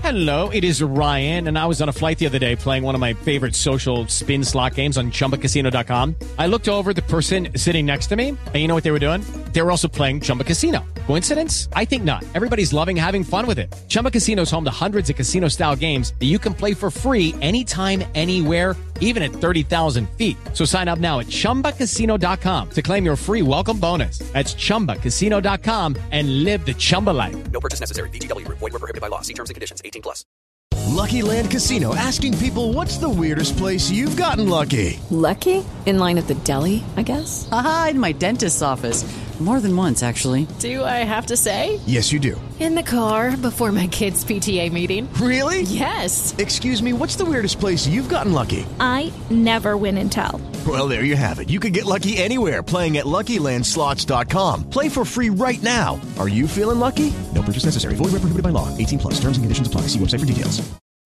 Hello, it is Ryan, and I was on a flight the other day playing one of my favorite social spin slot games on ChumbaCasino.com. I looked over at the person sitting next to me, and you know what they were doing? They were also playing Chumba Casino. Coincidence? I think not. Everybody's loving having fun with it. Chumba Casino is home to hundreds of casino-style games that you can play for free anytime, anywhere, even at 30,000 feet. So sign up now at ChumbaCasino.com to claim your free welcome bonus. That's ChumbaCasino.com and live the Chumba life. No purchase necessary. VGW. Void where prohibited by law. See terms and conditions. 18+. Lucky Land Casino, asking people, what's the weirdest place you've gotten lucky? Lucky? In line at the deli, I guess? Aha, in my dentist's office. More than once, actually. Do I have to say? Yes, you do. In the car before my kids' PTA meeting. Really? Yes. Excuse me, what's the weirdest place you've gotten lucky? I never win and tell. Well, there you have it. You can get lucky anywhere, playing at LuckyLandSlots.com. Play for free right now. Are you feeling lucky? No purchase necessary. Void where prohibited by law. 18+. Terms and conditions apply. See website for details.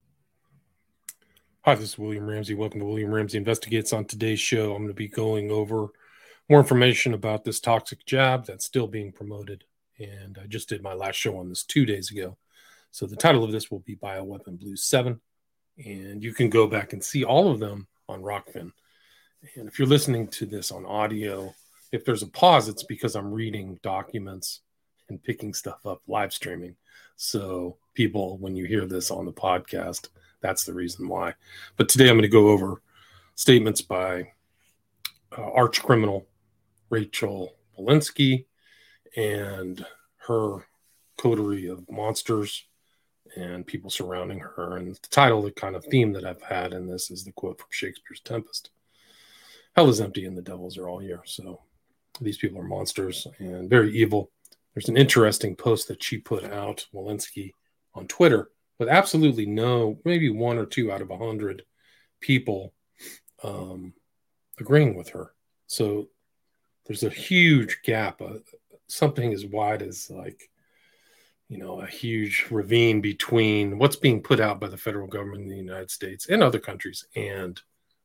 Hi, this is William Ramsey. Welcome to William Ramsey Investigates. On today's show, I'm going to be going over more information about this toxic jab that's still being promoted. And I just did my last show on this 2 days ago. So the title of this will be Bioweapon Blues 7. And you can go back and see all of them on Rockfin. And if you're listening to this on audio, if there's a pause, it's because I'm reading documents and picking stuff up live streaming. So people, when you hear this on the podcast, that's the reason why. But today I'm going to go over statements by arch criminal Rachel Walensky and her coterie of monsters and people surrounding her. And the title, the kind of theme that I've had in this is the quote from Shakespeare's Tempest. Hell is empty and the devils are all here. So these people are monsters and very evil. There's an interesting post that she put out, Walensky, on Twitter with absolutely no, maybe 1 or 2 out of 100 people agreeing with her. So there's a huge gap, something as wide as a huge ravine between what's being put out by the federal government in the United States and other countries and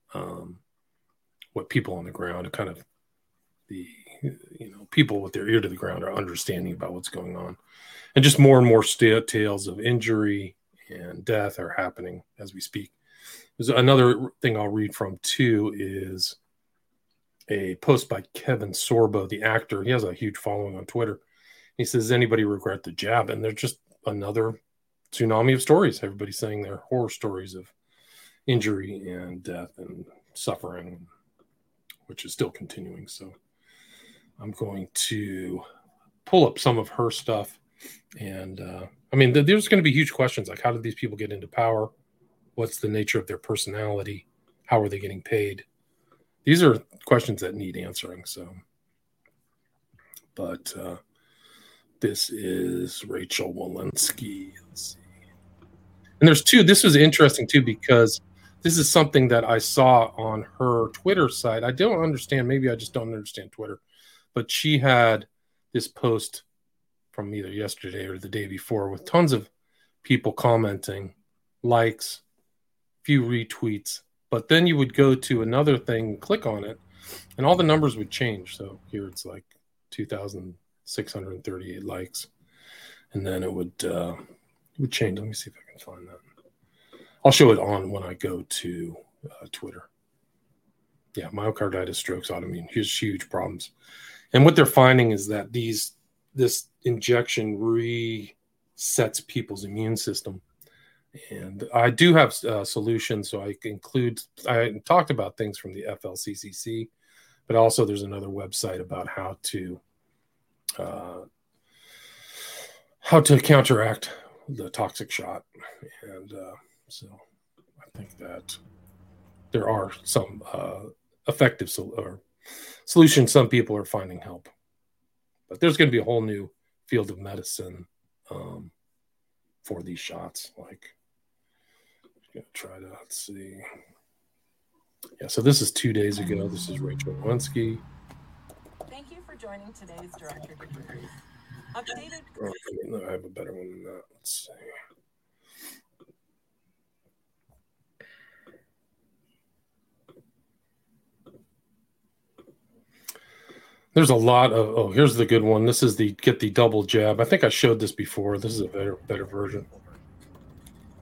what people on the ground, kind of the people with their ear to the ground are understanding about what's going on. And just more and more tales of injury and death are happening as we speak. There's another thing I'll read from too is a post by Kevin Sorbo, the actor. He has a huge following on Twitter. He says, anybody regret the jab? And there's just another tsunami of stories. Everybody's saying their horror stories of injury and death and suffering, which is still continuing. So I'm going to pull up some of her stuff. And there's going to be huge questions like, how did these people get into power? What's the nature of their personality? How are they getting paid? These are questions that need answering. So, but this is Rachel Walensky. Let's see. And there's two. This was interesting too, because this is something that I saw on her Twitter site. I don't understand. Maybe I just don't understand Twitter, but she had this post from either yesterday or the day before with tons of people commenting, likes, few retweets. But then you would go to another thing, click on it, and all the numbers would change. So here it's like 2,638 likes. And then it would change. Let me see if I can find that. I'll show it on when I go to Twitter. Yeah, myocarditis, strokes, autoimmune, huge problems. And what they're finding is that this injection resets people's immune system. And I do have solutions, so I talked about things from the FLCCC, but also there's another website about how to counteract the toxic shot. And so I think that there are some effective solutions. Some people are finding help, but there's going to be a whole new field of medicine for these shots. Gonna try to, let's see. Yeah, so this is 2 days ago. This is Rachel Walensky. Thank you for joining today's Director Debrief. Updated. I have a better one than that. Let's see. There's a lot of, here's the good one. This is get the double jab. I think I showed this before. This is a better version.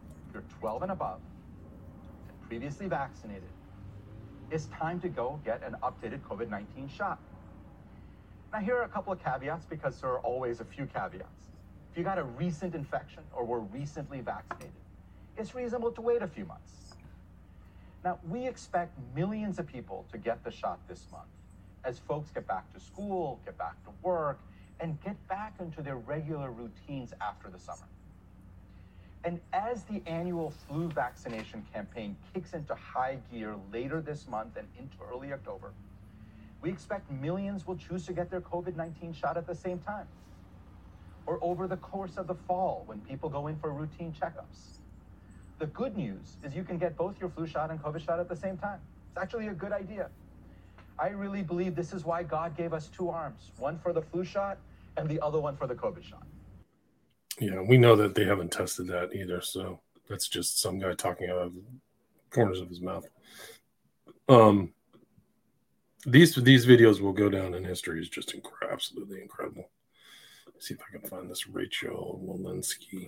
12 and above, and previously vaccinated, it's time to go get an updated COVID-19 shot. Now, here are a couple of caveats, because there are always a few caveats. If you got a recent infection or were recently vaccinated, it's reasonable to wait a few months. Now, we expect millions of people to get the shot this month as folks get back to school, get back to work, and get back into their regular routines after the summer. And as the annual flu vaccination campaign kicks into high gear later this month and into early October, we expect millions will choose to get their COVID-19 shot at the same time, or over the course of the fall when people go in for routine checkups. The good news is you can get both your flu shot and COVID shot at the same time. It's actually a good idea. I really believe this is why God gave us two arms, one for the flu shot and the other one for the COVID shot. Yeah, we know that they haven't tested that either, so that's just some guy talking out of the corners of his mouth. These videos will go down in history as just absolutely incredible. Let's see if I can find this Rachel Walensky.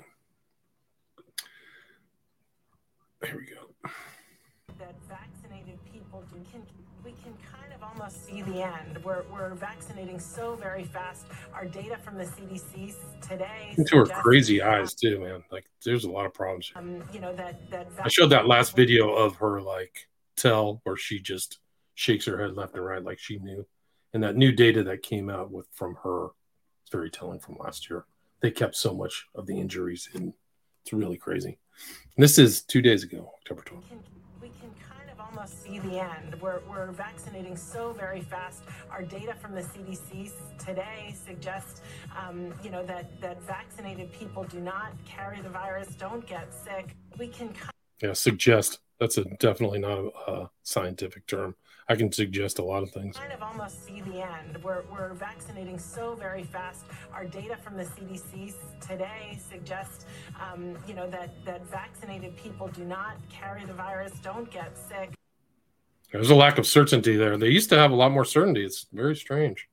Here we go. That vaccinated people we can kind of almost see the end. We're vaccinating so very fast. Our data from the CDC today. Into her crazy eyes too, man. Like, there's a lot of problems. I showed that last video of her tell where she just shakes her head left and right like she knew, and that new data that came out from her, it's very telling from last year. They kept so much of the injuries in. It's really crazy. And this is 2 days ago, October 12th. We can kind of almost see the end. We're vaccinating so very fast. Our data from the CDC today suggests, that vaccinated people do not carry the virus, don't get sick. We can suggest. That's definitely not a scientific term. I can suggest a lot of things. Kind of almost see the end. We're vaccinating so very fast. Our data from the CDC today suggests, that vaccinated people do not carry the virus, don't get sick. There's a lack of certainty there. They used to have a lot more certainty. It's very strange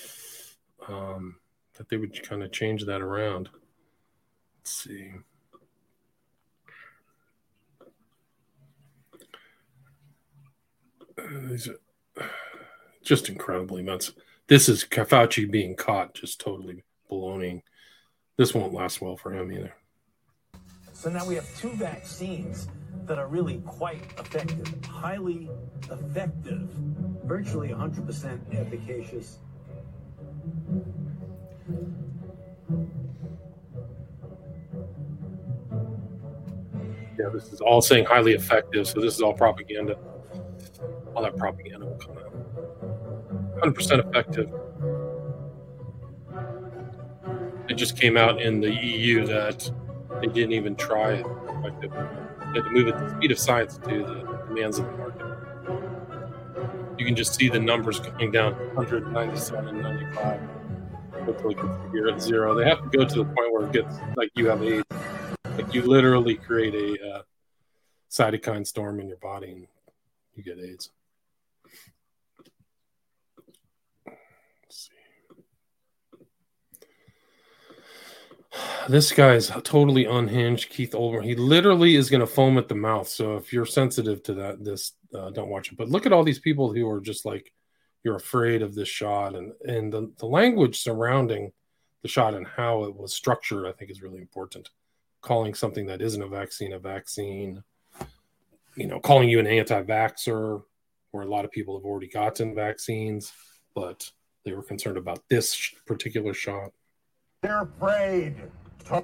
that they would kind of change that around. Let's see. These are just incredible events. This is Fauci being caught just totally baloneying. This won't last well for him either. So now we have two vaccines that are really quite effective, highly effective, virtually 100% efficacious. Yeah, this is all saying highly effective, so this is all propaganda. All that propaganda will come out. 100% effective. It just came out in the EU that they didn't even try it effectively. They had to move at the speed of science to the demands of the market. You can just see the numbers coming down 197, 95. Until it gets to here at 0. They have to go to the point where it gets like you have AIDS. Like you literally create a cytokine storm in your body and you get AIDS. This guy's totally unhinged, Keith Olbermann. He literally is going to foam at the mouth. So if you're sensitive to that, don't watch it. But look at all these people who are just like, you're afraid of this shot. And the language surrounding the shot and how it was structured, I think is really important. Calling something that isn't a vaccine, calling you an anti-vaxxer, where a lot of people have already gotten vaccines, but they were concerned about this particular shot. They're afraid. Time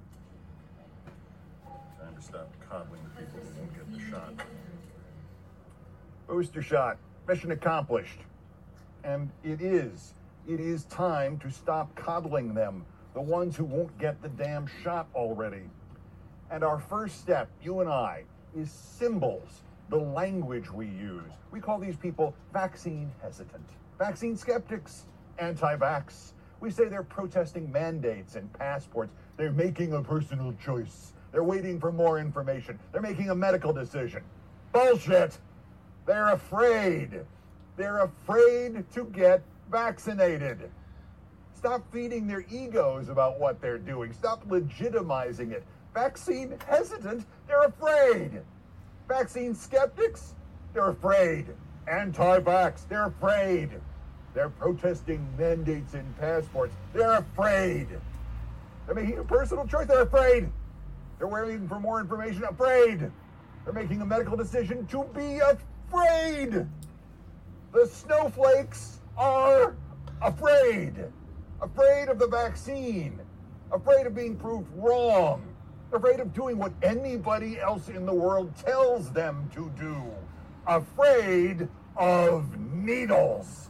to stop coddling the people who won't get the shot. Booster shot. Mission accomplished. And it is time to stop coddling them, the ones who won't get the damn shot already. And our first step, you and I, is symbols, the language we use. We call these people vaccine hesitant, vaccine skeptics, anti-vax. We say they're protesting mandates and passports. They're making a personal choice. They're waiting for more information. They're making a medical decision. Bullshit. They're afraid. They're afraid to get vaccinated. Stop feeding their egos about what they're doing. Stop legitimizing it. Vaccine hesitant, they're afraid. Vaccine skeptics, they're afraid. Anti-vax, they're afraid. They're protesting mandates in passports, they're afraid. They're making a personal choice, they're afraid. They're waiting for more information, afraid. They're making a medical decision to be afraid. The snowflakes are afraid. Afraid of the vaccine. Afraid of being proved wrong. Afraid of doing what anybody else in the world tells them to do. Afraid of needles.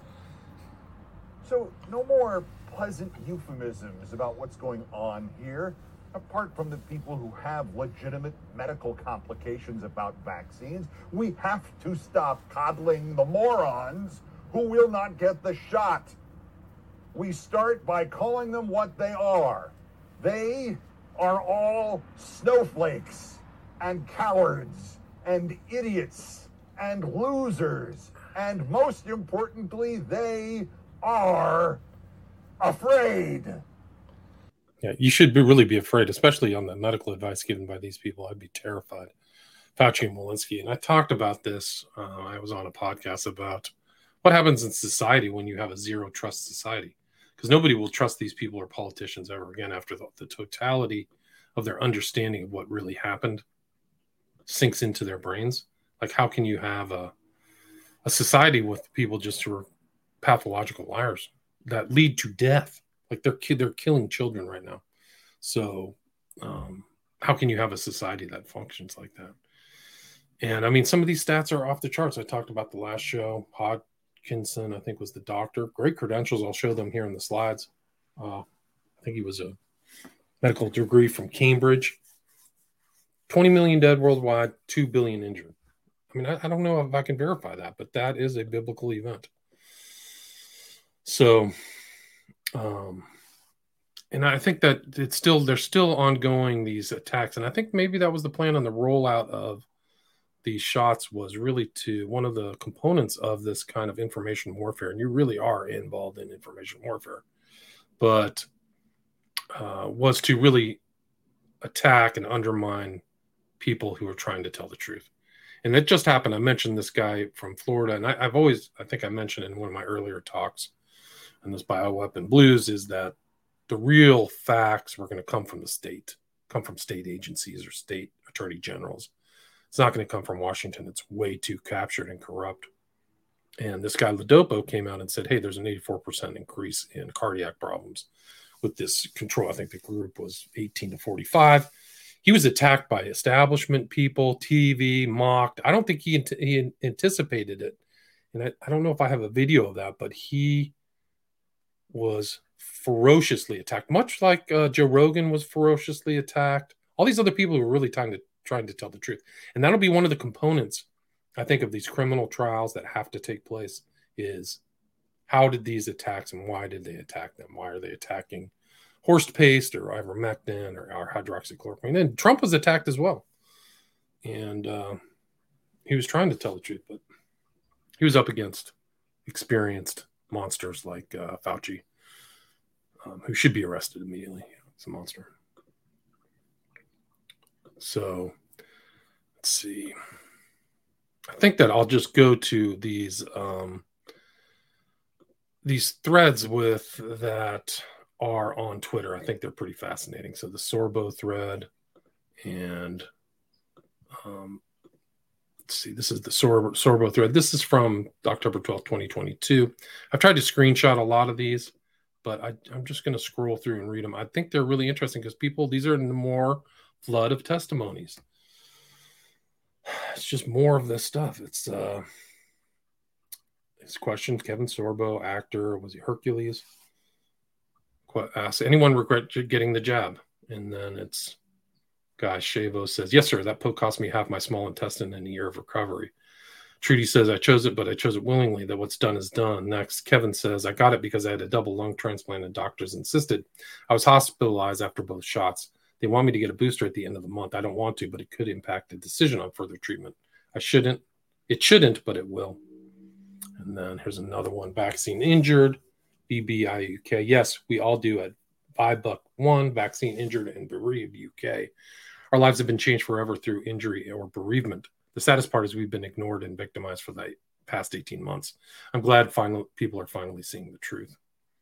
So no more pleasant euphemisms about what's going on here. Apart from the people who have legitimate medical complications about vaccines, we have to stop coddling the morons who will not get the shot. We start by calling them what they are. They are all snowflakes and cowards and idiots and losers. And most importantly, they are afraid. Yeah, you should really be afraid, especially on the medical advice given by these people. I'd be terrified. Fauci and Walensky. And I talked about this. I was on a podcast about what happens in society when you have a zero trust society. Because nobody will trust these people or politicians ever again after the totality of their understanding of what really happened sinks into their brains. Like, how can you have a society with people just who are pathological liars that lead to death? Like, they're killing children right now. So how can you have a society that functions like that? And I mean, some of these stats are off the charts. I talked about the last show. Hodgkinson, I think, was the doctor. Great credentials. I'll show them here in the slides. I think he was a medical degree from Cambridge. 20 million dead worldwide, 2 billion injured. I mean, I don't know if I can verify that, but that is a biblical event. So, and I think that they're still ongoing, these attacks. And I think maybe that was the plan on the rollout of these shots, was really to one of the components of this kind of information warfare. And you really are involved in information warfare, but was to really attack and undermine people who are trying to tell the truth. And it just happened. I mentioned this guy from Florida, and I think I mentioned in one of my earlier talks on this bioweapon blues, is that the real facts were going to come from state agencies or state attorney generals. It's not going to come from Washington. It's way too captured and corrupt. And this guy Ladopo came out and said, hey, there's an 84% increase in cardiac problems with this control. I think the group was 18 to 45. He was attacked by establishment people, TV, mocked. I don't think he anticipated it. And I don't know if I have a video of that, but he was ferociously attacked, much like Joe Rogan was ferociously attacked. All these other people who were really trying to tell the truth. And that'll be one of the components, I think, of these criminal trials that have to take place, is how did these attacks and why did they attack them? Why are they attacking horse paste or ivermectin or hydroxychloroquine? And Trump was attacked as well. And he was trying to tell the truth, but he was up against experienced monsters like Fauci, who should be arrested immediately. It's a monster. So let's see. I think that I'll just go to these threads with that are on Twitter. I think they're pretty fascinating. So the Sorbo thread, and let's see, this is the Sorbo thread. This is from October 12th, 2022. I've tried to screenshot a lot of these, but I'm just going to scroll through and read them. I think they're really interesting because these are more flood of testimonies. It's just more of this stuff. It's questions. Kevin Sorbo, actor, was he Hercules? Ask anyone regret getting the jab? And then it's guy Shavo says, yes, sir. That poke cost me half my small intestine and a year of recovery. Trudy says, I chose it, but I chose it willingly. That what's done is done. Next, Kevin says, I got it because I had a double lung transplant and doctors insisted. I was hospitalized after both shots. They want me to get a booster at the end of the month. I don't want to, but it could impact the decision on further treatment. It shouldn't, but it will. And then here's another one. Vaccine injured, BBIUK. Yes, we all do at $5 vaccine injured and bereaved UK. Our lives have been changed forever through injury or bereavement. The saddest part is we've been ignored and victimized for the past 18 months. I'm glad people are finally seeing the truth.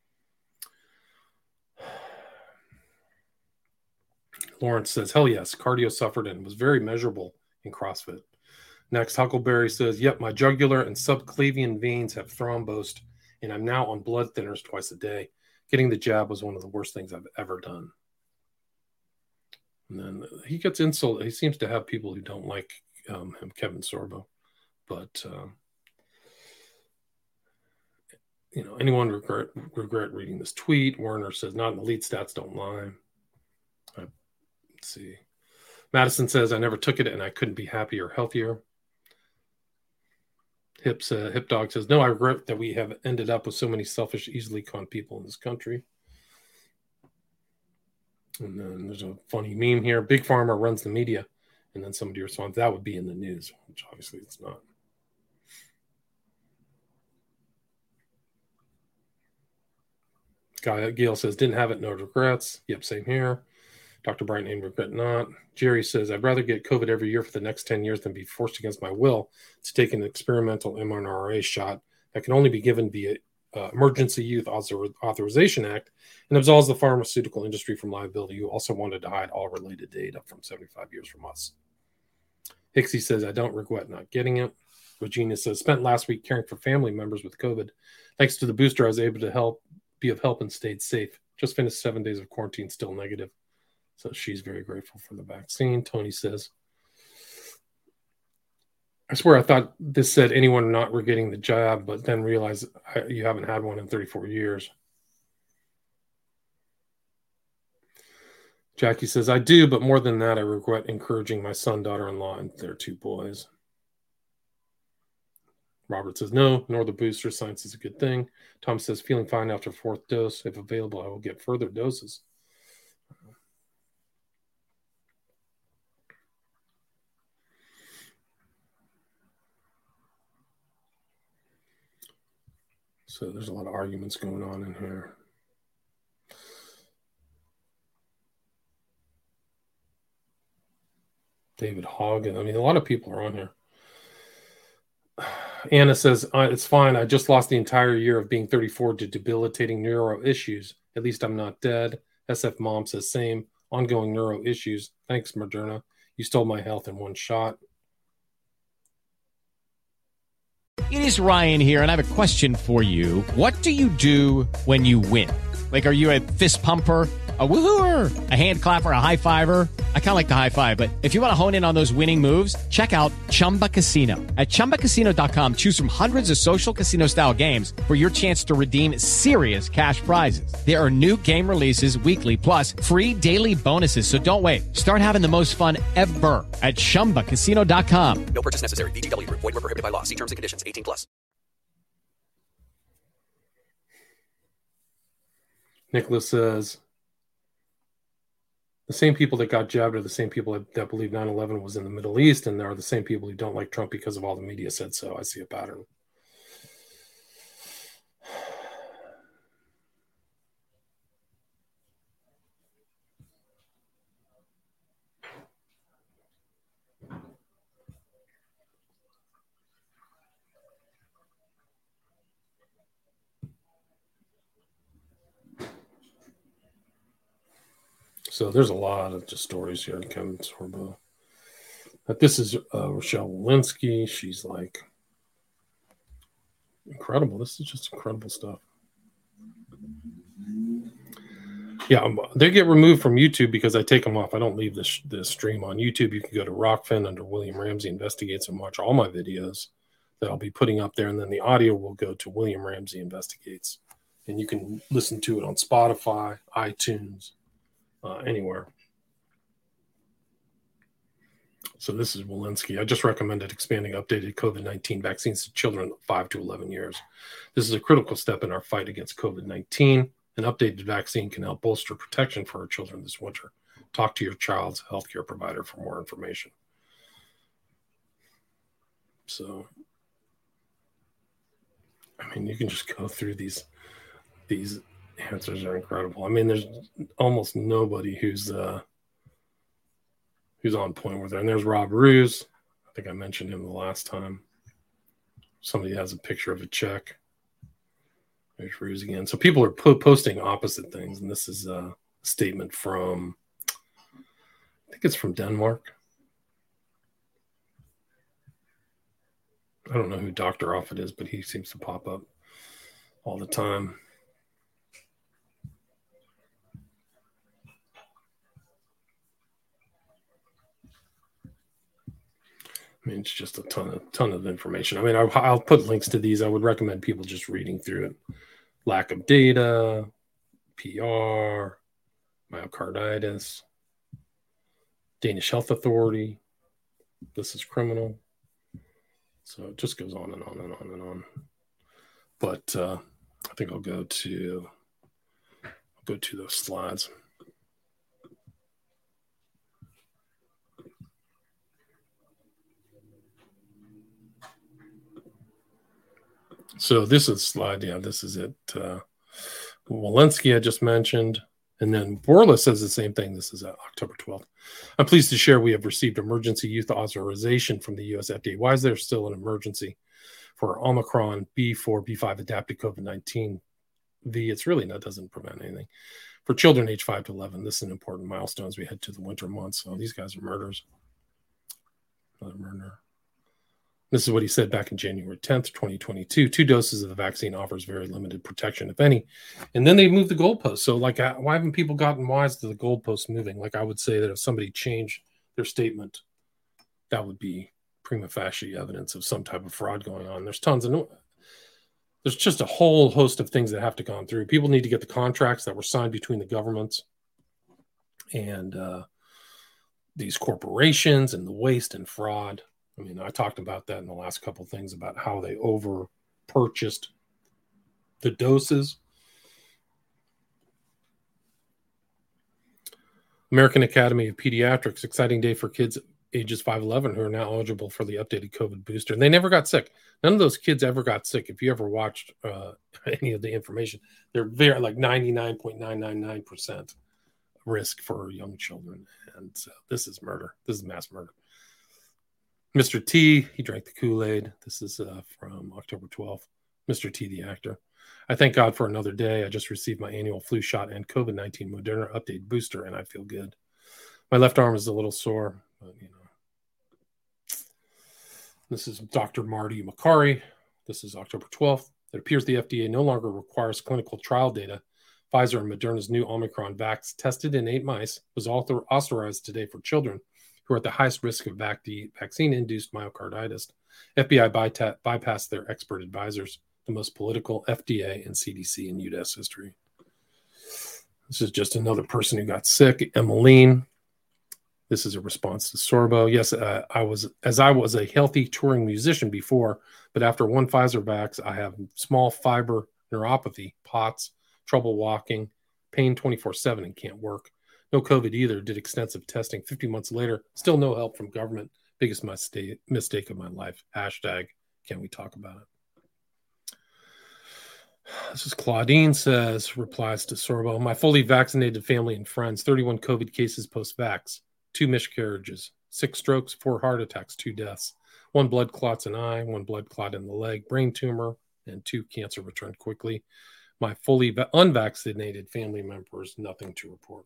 Lawrence says, hell yes, cardio suffered and was very measurable in CrossFit. Next, Huckleberry says, yep, my jugular and subclavian veins have thrombosed, and I'm now on blood thinners twice a day. Getting the jab was one of the worst things I've ever done. And then he gets insulted. He seems to have people who don't like him, Kevin Sorbo. But, anyone regret reading this tweet? Werner says, not in elite stats, don't lie. Let's see. Madison says, I never took it and I couldn't be happier or healthier. Hip Dog says, no, I regret that we have ended up with so many selfish, easily conned people in this country. And then there's a funny meme here. Big Pharma runs the media. And then somebody responds, that would be in the news, which obviously it's not. Gail says, didn't have it, no regrets. Yep, same here. Dr. Bright name, regret not. Jerry says, I'd rather get COVID every year for the next 10 years than be forced against my will to take an experimental mRNA shot that can only be given via Emergency Use Authorization Act and absolves the pharmaceutical industry from liability, who also wanted to hide all related data from 75 years from us. Hixie says, I don't regret not getting it. Regina says, spent last week caring for family members with COVID. Thanks to the booster, I was able to be of help and stayed safe. Just finished 7 days of quarantine, still negative. So she's very grateful for the vaccine. Tony says, I swear I thought this said anyone not getting the jab, but then realized you haven't had one in 34 years. Jackie says, I do, but more than that, I regret encouraging my son, daughter-in-law, and their 2 boys. Robert says, no, nor the booster. Science is a good thing. Tom says, feeling fine after 4th dose. If available, I will get further doses. So there's a lot of arguments going on in here. David Hagen. I mean, a lot of people are on here. Anna says, it's fine. I just lost the entire year of being 34 to debilitating neuro issues. At least I'm not dead. SF Mom says, same. Ongoing neuro issues. Thanks, Moderna. You stole my health in one shot. It is Ryan here, and I have a question for you. What do you do when you win? Like, are you a fist pumper, a woohooer, a hand clapper, a high fiver? I kind of like the high five, but if you want to hone in on those winning moves, check out Chumba Casino. At ChumbaCasino.com, choose from hundreds of social casino-style games for your chance to redeem serious cash prizes. There are new game releases weekly, plus free daily bonuses. So don't wait. Start having the most fun ever at ChumbaCasino.com. No purchase necessary. VGW. Void where prohibited by law. See terms and conditions. 18+. Nicholas says, the same people that got jabbed are the same people that believe 9/11 was in the Middle East, and there are the same people who don't like Trump because of all the media said so. I see a pattern. So there's a lot of just stories here. Kevin Sorbo. But this is Rochelle Walensky. She's like incredible. This is just incredible stuff. Yeah, they get removed from YouTube because I take them off. I don't leave this stream on YouTube. You can go to Rockfin under William Ramsey Investigates and watch all my videos that I'll be putting up there. And then the audio will go to William Ramsey Investigates. And you can listen to it on Spotify, iTunes, anywhere. So this is Walensky. I just recommended expanding updated COVID-19 vaccines to children 5 to 11 years. This is a critical step in our fight against COVID-19. An updated vaccine can help bolster protection for our children this winter. Talk to your child's healthcare provider for more information. So, I mean, you can just go through these answers are incredible. I mean, there's almost nobody who's He's on point with her. And there's Rob Ruse. I think I mentioned him the last time. Somebody has a picture of a check. There's Ruse again. So people are posting opposite things. And this is a statement from, I think it's from Denmark. I don't know who Dr. Offit is, but he seems to pop up all the time. I mean, it's just a ton of information. I mean, I'll put links to these. I would recommend people just reading through it. Lack of data, PR, myocarditis, Danish Health Authority. This is criminal. So it just goes on and on and on and on. But I think I'll go to those slides. So this is slide. Yeah, this is it. Walensky I just mentioned. And then Borla says the same thing. This is October 12th. I'm pleased to share we have received emergency use authorization from the U.S. FDA. Why is there still an emergency for Omicron B4, B5 adapted COVID-19? It's really not, doesn't prevent anything. For children age 5 to 11, this is an important milestone as we head to the winter months. So these guys are murderers. Another murderer. This is what he said back in January 10th, 2022. 2 doses of the vaccine offers very limited protection, if any. And then they moved the goalpost. So, like, why haven't people gotten wise to the goalpost moving? Like, I would say that if somebody changed their statement, that would be prima facie evidence of some type of fraud going on. There's just a whole host of things that have to go through. People need to get the contracts that were signed between the governments and these corporations and the waste and fraud. I mean, I talked about that in the last couple of things about how they over purchased the doses. American Academy of Pediatrics, exciting day for kids ages 5-11 who are now eligible for the updated COVID booster. And they never got sick. None of those kids ever got sick. If you ever watched any of the information, they're very like 99.999% risk for young children. And so this is murder. This is mass murder. Mr. T, he drank the Kool-Aid. This is from October 12th. Mr. T, the actor. I thank God for another day. I just received my annual flu shot and COVID-19 Moderna update booster, and I feel good. My left arm is a little sore, but, you know. This is Dr. Marty Makary. This is October 12th. It appears the FDA no longer requires clinical trial data. Pfizer and Moderna's new Omicron vax tested in 8 mice was authorized today for children who are at the highest risk of vaccine-induced myocarditis. FBI bypassed their expert advisors, the most political FDA and CDC in U.S. history. This is just another person who got sick, Emmeline. This is a response to Sorbo. Yes, I was a healthy touring musician before, but after 1 Pfizer vax, I have small fiber neuropathy, POTS, trouble walking, pain 24/7, and can't work. No COVID either, did extensive testing. 50 months later, still no help from government. Biggest mistake of my life. Hashtag, can we talk about it? This is Claudine replies to Sorbo. My fully vaccinated family and friends, 31 COVID cases post-vax, 2 miscarriages, 6 strokes, 4 heart attacks, 2 deaths, 1 blood clot's in eye, 1 blood clot in the leg, brain tumor, and 2 cancer returned quickly. My fully unvaccinated family members, nothing to report.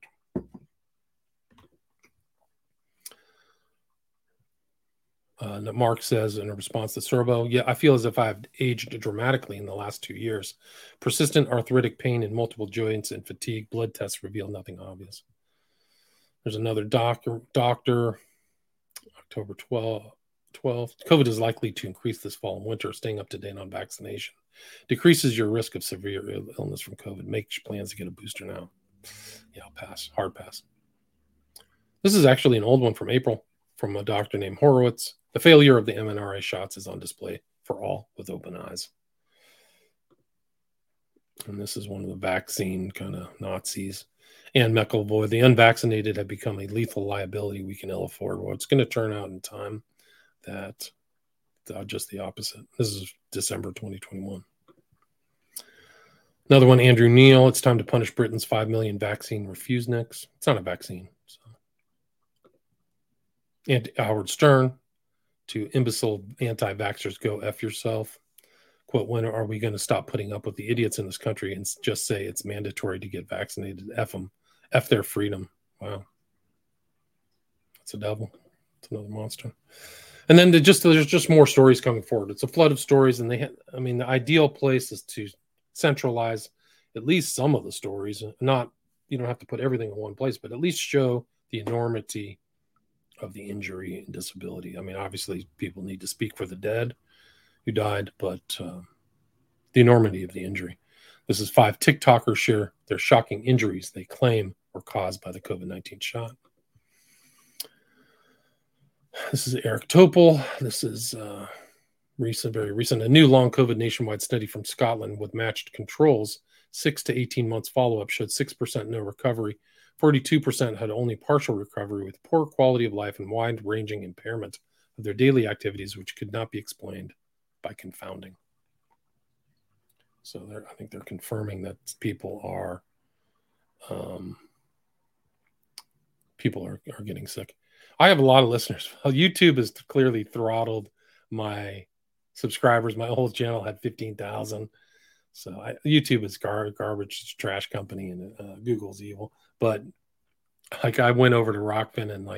Mark says in a response to Sorbo, yeah, I feel as if I've aged dramatically in the last 2 years. Persistent arthritic pain in multiple joints and fatigue. Blood tests reveal nothing obvious. There's another doctor, October 12th. COVID is likely to increase this fall and winter. Staying up to date on vaccination decreases your risk of severe illness from COVID. Make plans to get a booster now. Yeah, I'll pass. Hard pass. This is actually an old one from April from a doctor named Horowitz. The failure of the mRNA shots is on display for all with open eyes. And this is one of the vaccine kind of Nazis. Ann McElvoy, the unvaccinated have become a lethal liability we can ill afford. Well, it's going to turn out in time that just the opposite. This is December 2021. Another one, Andrew Neil. It's time to punish Britain's 5 million vaccine refuseniks. It's not a vaccine. So. and Howard Stern to imbecile anti-vaxxers, go F yourself. Quote, when are we going to stop putting up with the idiots in this country and just say it's mandatory to get vaccinated? F them. F their freedom. Wow. That's a devil. It's another monster. And then there's just more stories coming forward. It's a flood of stories, and the ideal place is to centralize at least some of the stories. Not, you don't have to put everything in one place, but at least show the enormity of the injury and disability. I mean, obviously, people need to speak for the dead who died, but the enormity of the injury. This is 5 TikTokers share their shocking injuries they claim were caused by the COVID-19 shot. This is Eric Topol. This is very recent. A new long COVID nationwide study from Scotland with matched controls, 6 to 18 months follow-up, showed 6% no recovery. 42% had only partial recovery with poor quality of life and wide-ranging impairment of their daily activities, which could not be explained by confounding. So I think they're confirming that people are getting sick. I have a lot of listeners. YouTube has clearly throttled my subscribers. My old channel had 15,000. So YouTube is garbage, trash company, and Google's evil. But I went over to Rockfin and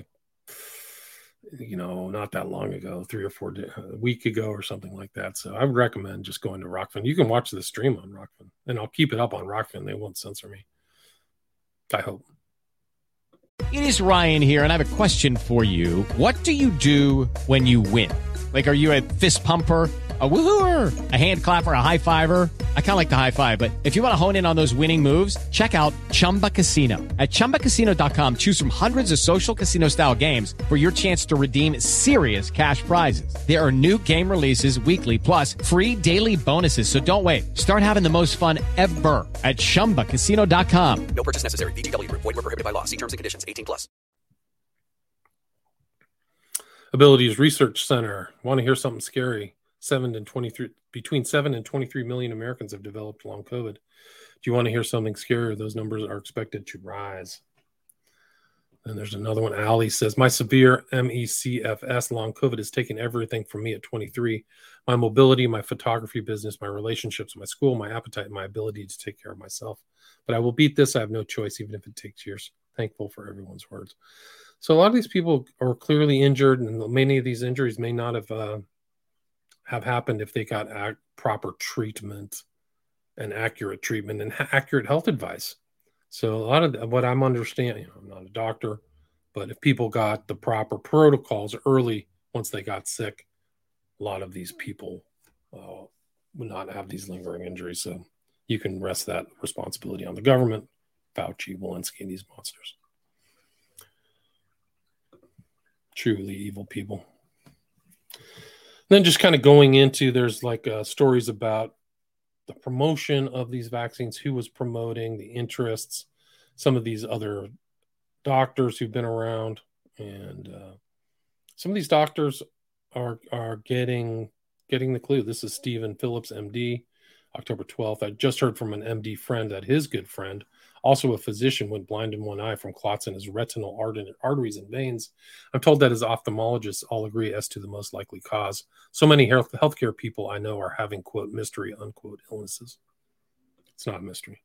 not that long ago, 3 or 4 days, a week ago or something like that. So I would recommend just going to Rockfin. You can watch the stream on Rockfin, and I'll keep it up on Rockfin. They won't censor me. I hope. It is Ryan here, and I have a question for you. What do you do when you win? Like, are you a fist pumper, a woohooer, a hand clapper, a high fiver? I kind of like the high five, but if you want to hone in on those winning moves, check out Chumba Casino. At ChumbaCasino.com, choose from hundreds of social casino-style games for your chance to redeem serious cash prizes. There are new game releases weekly, plus free daily bonuses. So don't wait. Start having the most fun ever at ChumbaCasino.com. No purchase necessary. VGW. Void where prohibited by law. See terms and conditions. 18+. Abilities Research Center. Want to hear something scary? Between 7 and 23 million Americans have developed long COVID. Do you want to hear something scary? Those numbers are expected to rise. And there's another one. Ali says, my severe MECFS long COVID has taken everything from me at 23. My mobility, my photography business, my relationships, my school, my appetite, my ability to take care of myself. But I will beat this. I have no choice, even if it takes years. Thankful for everyone's words. So a lot of these people are clearly injured, and many of these injuries may not have happened if they got proper treatment and accurate treatment and accurate health advice. So a lot of what I'm understanding, I'm not a doctor, but if people got the proper protocols early, once they got sick, a lot of these people would not have these lingering injuries. So you can rest that responsibility on the government, Fauci, Walensky, these monsters. Truly evil people. Then just kind of going into, there's stories about the promotion of these vaccines, who was promoting, the interests, some of these other doctors who've been around. And some of these doctors are getting the clue. This is Stephen Phillips, MD, October 12th. I just heard from an MD friend that his good friend, also a physician, went blind in one eye from clots in his retinal arteries and veins. I'm told that his ophthalmologists all agree as to the most likely cause. So many healthcare people I know are having, quote, mystery, unquote, illnesses. It's not a mystery.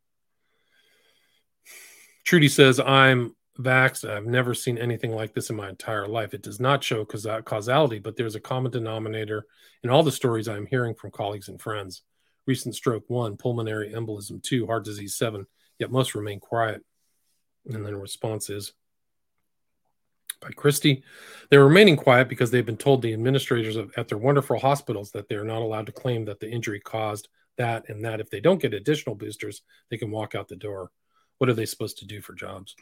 Trudy says, I'm vaxxed. I've never seen anything like this in my entire life. It does not show causality, but there's a common denominator in all the stories I'm hearing from colleagues and friends. Recent stroke 1, pulmonary embolism 2, heart disease 7, yet most remain quiet. And then a response is by Christy. They're remaining quiet because they've been told the administrators at their wonderful hospitals that they're not allowed to claim that the injury caused that, and that if they don't get additional boosters, they can walk out the door. What are they supposed to do for jobs?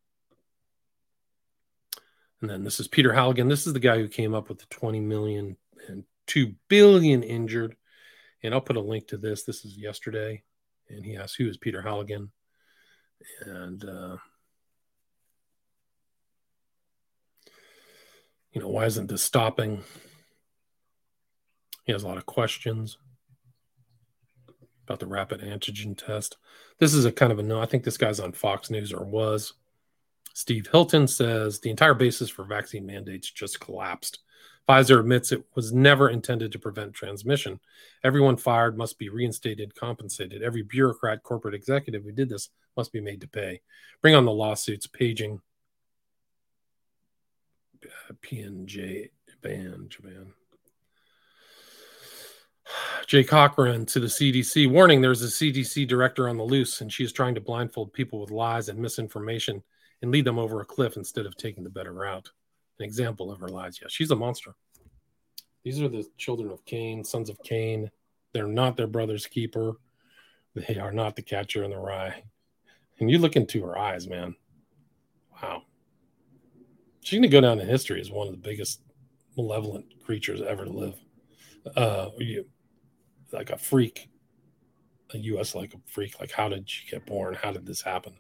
And then this is Peter Halligan. This is the guy who came up with the 20 million and 2 billion injured. And I'll put a link to this. This is yesterday. And he asked, who is Peter Halligan? And, why isn't this stopping? He has a lot of questions about the rapid antigen test. This is a kind of a no. I think this guy's on Fox News, or was. Steve Hilton says the entire basis for vaccine mandates just collapsed. Pfizer admits it was never intended to prevent transmission. Everyone fired must be reinstated, compensated. Every bureaucrat, corporate executive who did this must be made to pay. Bring on the lawsuits, paging P&J ban. Jay Cochran to the CDC. Warning, there's a CDC director on the loose, and she is trying to blindfold people with lies and misinformation and lead them over a cliff instead of taking the better route. An example of her lies. Yeah, she's a monster. These are the children of Cain, sons of Cain. They're not their brother's keeper. They are not the catcher in the rye. And you look into her eyes, man. Wow. She's going to go down in history as one of the biggest malevolent creatures ever to live. Like a freak. A U.S. like a freak. Like, how did she get born? How did this happen?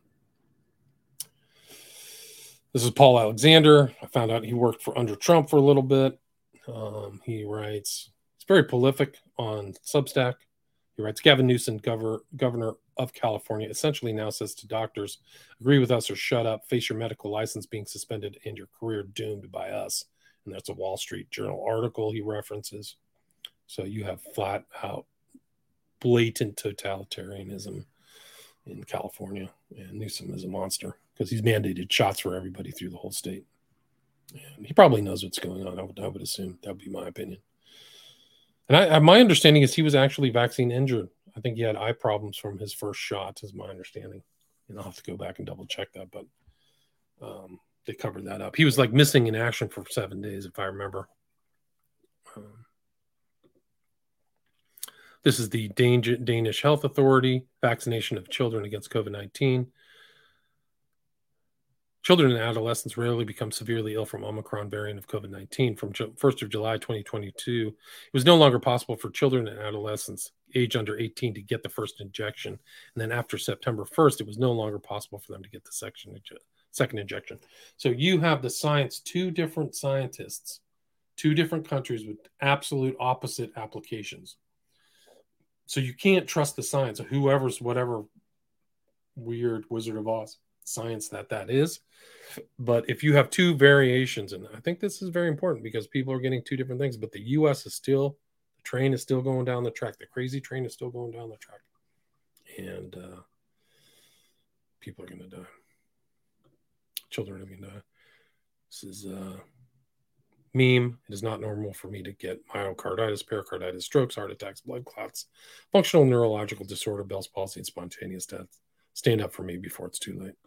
This is Paul Alexander. I found out he worked under Trump for a little bit. He writes, it's very prolific on Substack. He writes, Gavin Newsom, governor of California, essentially now says to doctors, agree with us or shut up, face your medical license being suspended and your career doomed by us. And that's a Wall Street Journal article he references. So you have flat out blatant totalitarianism in California. And Newsom is a monster because he's mandated shots for everybody through the whole state. And he probably knows what's going on. I would assume. That would be my opinion. And my understanding is he was actually vaccine injured. I think he had eye problems from his first shot, is my understanding. And I'll have to go back and double check that. But they covered that up. He was like missing in action for 7 days, if I remember. This is the Danish Health Authority, vaccination of children against COVID-19. Children and adolescents rarely become severely ill from Omicron variant of COVID-19. From 1st of July 2022, it was no longer possible for children and adolescents age under 18 to get the first injection. And then after September 1st, it was no longer possible for them to get the second injection. So you have the science, two different scientists, two different countries with absolute opposite applications. So you can't trust the science of whatever weird Wizard of Oz science that is. But if you have two variations, and I think this is very important because people are getting two different things, but the U.S. is still, the train is still going down the track. The crazy train is still going down the track. And people are going to die. Children are going to die. This is meme. It is not normal for me to get myocarditis, pericarditis, strokes, heart attacks, blood clots, functional neurological disorder, Bell's palsy, and spontaneous death. Stand up for me before it's too late.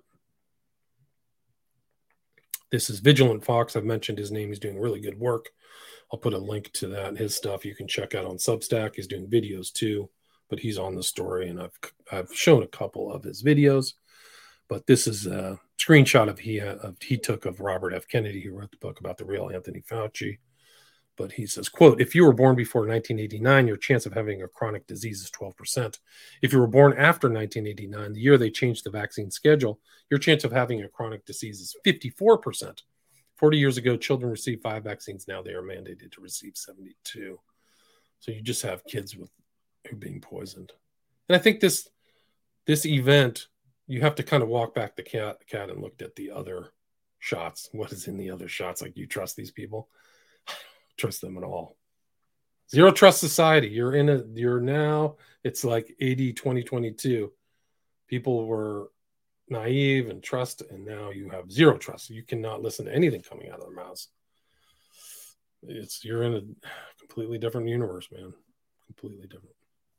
This is Vigilant Fox. I've mentioned his name. He's doing really good work. I'll put a link to that. His stuff you can check out on Substack. He's doing videos too, but he's on the story, and I've shown a couple of his videos. But this is a screenshot he took of Robert F. Kennedy, who wrote the book about the real Anthony Fauci. But he says, quote, if you were born before 1989, your chance of having a chronic disease is 12%. If you were born after 1989, the year they changed the vaccine schedule, your chance of having a chronic disease is 54%. 40 years ago, children received 5 vaccines. Now they are mandated to receive 72. So you just have kids who are being poisoned. And I think this event, you have to kind of walk back the cat and look at the other shots. What is in the other shots? Like, you trust these people? Trust them at all. Zero trust society. You're now, it's like AD 2022. People were naive and trust, and now you have zero trust. You cannot listen to anything coming out of their mouths. You're in a completely different universe, man. Completely different.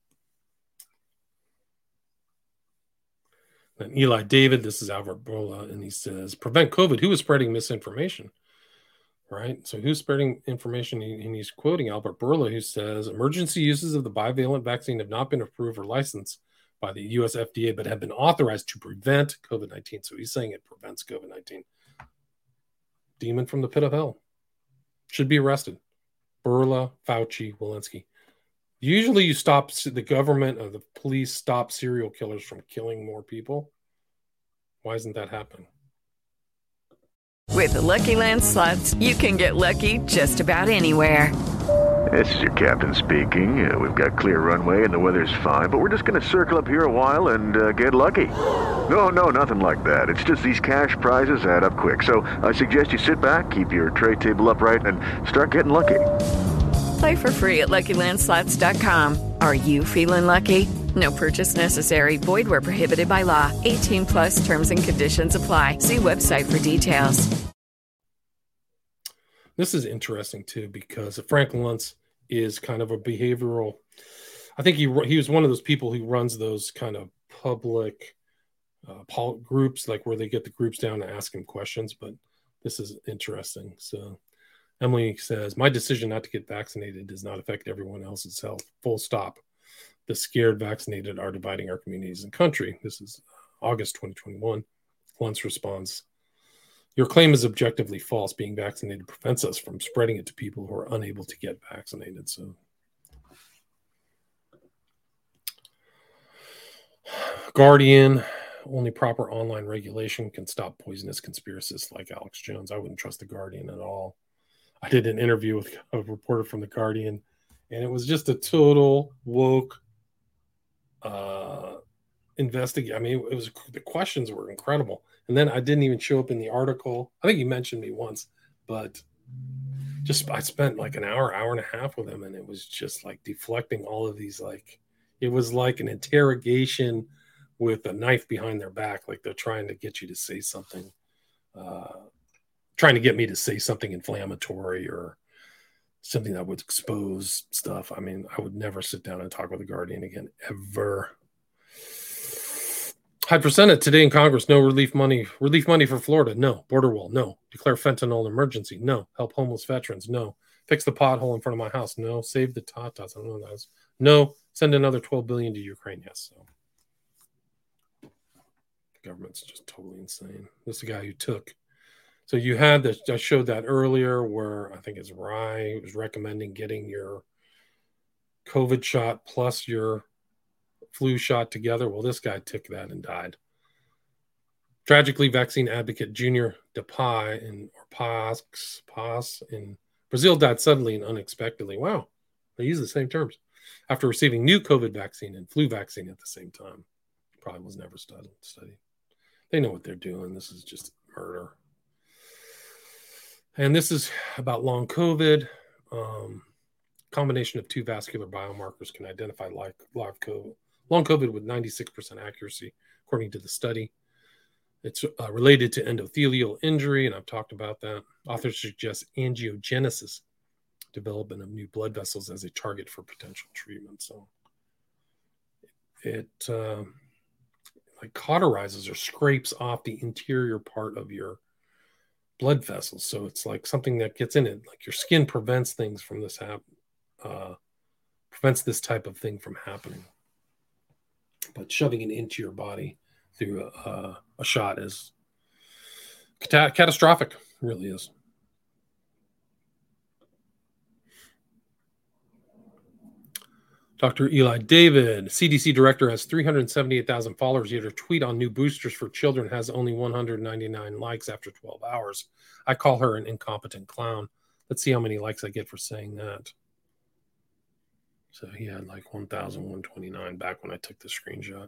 And Eli David, this is Albert Bourla, and he says, prevent COVID. Who is spreading misinformation? Right? So who's spreading information? And he's quoting Albert Bourla, who says, emergency uses of the bivalent vaccine have not been approved or licensed by the U.S. FDA, but have been authorized to prevent COVID-19. So he's saying it prevents COVID-19. Demon from the pit of hell. Should be arrested. Bourla, Fauci, Walensky. Usually you stop, the government or the police stop serial killers from killing more people. Why isn't that happening? With the Lucky Land Slots, you can get lucky just about anywhere. This is your captain speaking. We've got clear runway and the weather's fine, but we're just going to circle up here a while and get lucky. No, nothing like that. It's just these cash prizes add up quick. So I suggest you sit back, keep your tray table upright, and start getting lucky. Play for free at LuckyLandSlots.com. Are you feeling lucky? No purchase necessary. Void where prohibited by law. 18 plus terms and conditions apply. See website for details. This is interesting, too, because Frank Luntz is kind of a behavioral. I think he was one of those people who runs those kind of public groups, like where they get the groups down to ask him questions. But this is interesting. So Emily says, my decision not to get vaccinated does not affect everyone else's health. Full stop. The scared vaccinated are dividing our communities and country. This is August 2021. Luntz responds, your claim is objectively false. Being vaccinated prevents us from spreading it to people who are unable to get vaccinated. So, Guardian, only proper online regulation can stop poisonous conspiracists like Alex Jones. I wouldn't trust the Guardian at all. I did an interview with a reporter from the Guardian, and it was just a total woke investigate. I mean, it was, the questions were incredible. And then I didn't even show up in the article. I think he mentioned me once, but I spent like an hour and a half with him, and it was just like deflecting all of these, like, it was like an interrogation with a knife behind their back. Like they're trying to get you to say something, trying to get me to say something inflammatory or something that would expose stuff. I mean, I would never sit down and talk with the Guardian again, ever. Hyde for Senate today in Congress. No relief money for Florida. No. Border wall. No. Declare fentanyl emergency. No. Help homeless veterans. No. Fix the pothole in front of my house. No. Save the Tatas. I don't know what that is. No. Send another $12 billion to Ukraine. Yes. So the government's just totally insane. This is the guy who took. So you had this. I showed that earlier, where I think it's Rye was recommending getting your COVID shot plus your flu shot together. Well, this guy took that and died. Tragically, vaccine advocate Junior Paz in Brazil died suddenly and unexpectedly. Wow, they use the same terms. After receiving new COVID vaccine and flu vaccine at the same time. Probably was never studied. They know what they're doing. This is just murder. And this is about long COVID. Combination of two vascular biomarkers can identify live COVID. Long COVID with 96% accuracy, according to the study. It's related to endothelial injury, and I've talked about that. Authors suggest angiogenesis, development of new blood vessels as a target for potential treatment. So it like cauterizes or scrapes off the interior part of your blood vessels. So it's like something that gets in it. Like your skin prevents things from this prevents this type of thing from happening. But shoving it into your body through a shot is catastrophic. It really is. Dr. Eli David, CDC director, has 378,000 followers, yet her tweet on new boosters for children has only 199 likes after 12 hours. I call her an incompetent clown. Let's see how many likes I get for saying that. So he had like 1,129 back when I took the screenshot.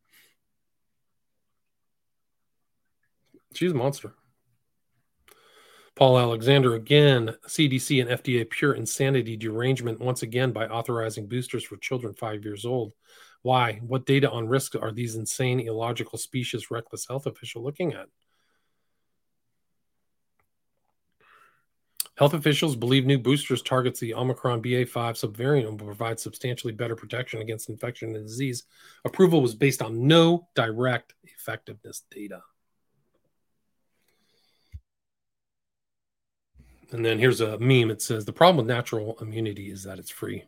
She's a monster. Paul Alexander, again, CDC and FDA pure insanity derangement once again by authorizing boosters for children 5 years old. Why? What data on risk are these insane, illogical, specious, reckless health officials looking at? Health officials believe new boosters targets the Omicron BA.5 subvariant and will provide substantially better protection against infection and disease. Approval was based on no direct effectiveness data. And then here's a meme. It says, the problem with natural immunity is that it's free.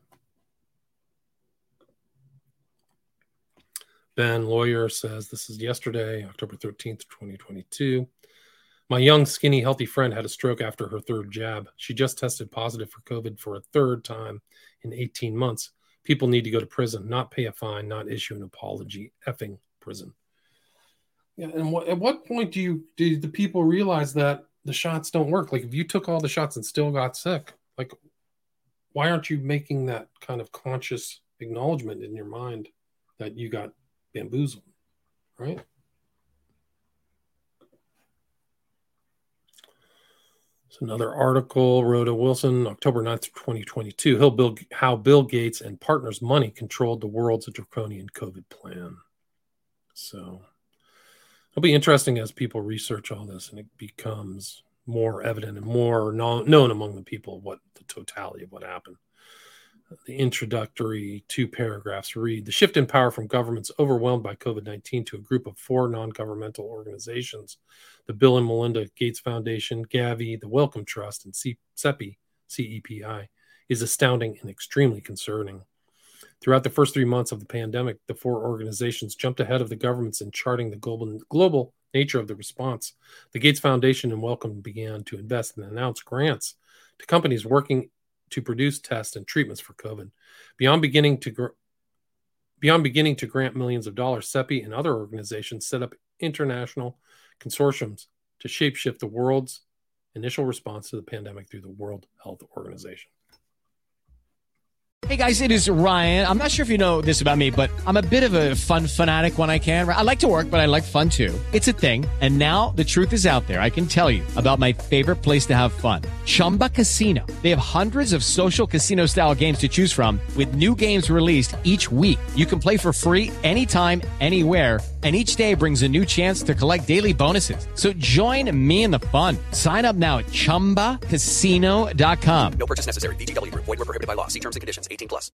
Ben Lawyer says, this is yesterday, October 13th, 2022. My young, skinny, healthy friend had a stroke after her third jab. She just tested positive for COVID for a third time in 18 months. People need to go to prison, not pay a fine, not issue an apology. Effing prison. Yeah, and at what point do the people realize that the shots don't work? Like, if you took all the shots and still got sick, like, why aren't you making that kind of conscious acknowledgement in your mind that you got bamboozled, right? So another article, Rhoda Wilson, October 9th, 2022, how Bill Gates and partners' money controlled the world's draconian COVID plan. So it'll be interesting as people research all this and it becomes more evident and more known among the people what the totality of what happened. The introductory 2 paragraphs read, the shift in power from governments overwhelmed by COVID-19 to a group of 4 non-governmental organizations, the Bill and Melinda Gates Foundation, Gavi, the Wellcome Trust, and CEPI, CEPI, is astounding and extremely concerning. Throughout the first 3 months of the pandemic, the 4 organizations jumped ahead of the governments in charting the global nature of the response. The Gates Foundation and Wellcome began to invest and announce grants to companies working to produce tests and treatments for COVID. Beyond beginning to grant millions of dollars, CEPI and other organizations set up international consortiums to shapeshift the world's initial response to the pandemic through the World Health Organization. Hey guys, it is Ryan. I'm not sure if you know this about me, but I'm a bit of a fun fanatic when I can. I like to work, but I like fun too. It's a thing. And now the truth is out there. I can tell you about my favorite place to have fun. Chumba Casino. They have hundreds of social casino style games to choose from with new games released each week. You can play for free anytime, anywhere. And each day brings a new chance to collect daily bonuses. So join me in the fun. Sign up now at ChumbaCasino.com. No purchase necessary. VGW Group. Void where prohibited by law. See terms and conditions. 18+.